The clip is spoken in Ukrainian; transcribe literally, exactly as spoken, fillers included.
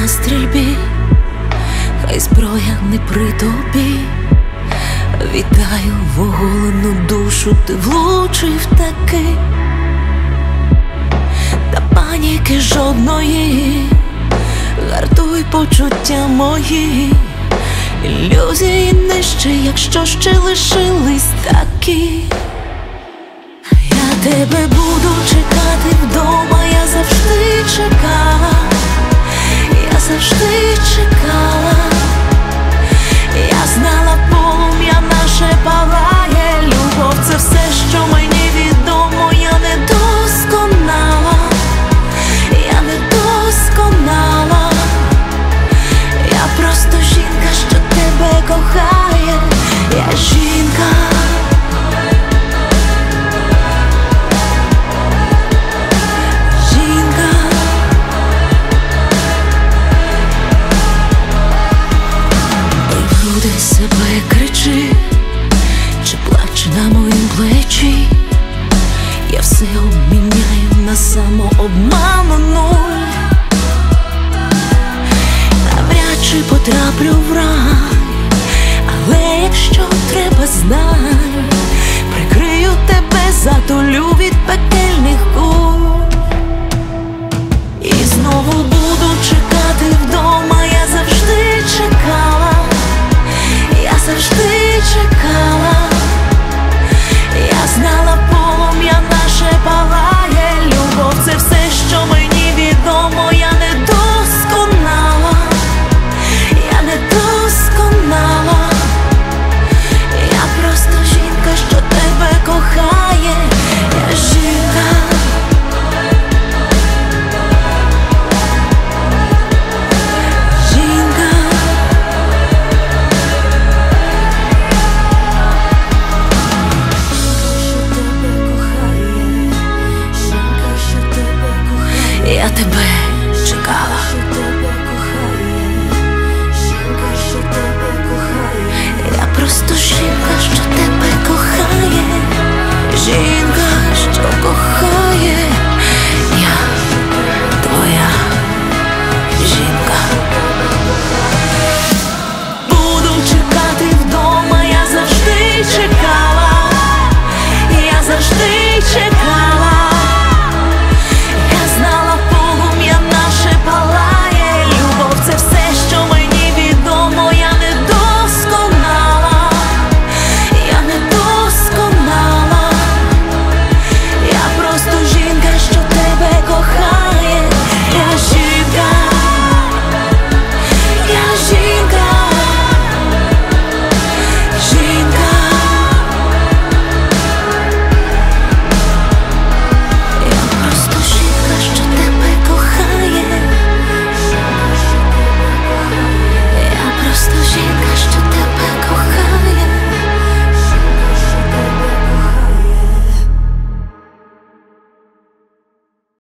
на стрільбі, хай зброя не при тобі. Вітаю в оголену душу, ти влучив таки. Та паніки жодної, гартуй почуття мої. Ілюзії нижче, якщо ще лишились такі. Я тебе буду чекати вдома, я завжди чекала, я завжди чекала. Я знала, полум'я наше палає, любов — це все, що мені відомо. Я не досконала, я не досконала. Я просто жінка, що тебе кохає. Я жінка. Себе кричи, чи плаче на моїм плечі. Я все обміняю на самообману. Навряд чи потраплю в рай, але якщо треба, знай, прикрию тебе, затулю від пекельних куль. І знову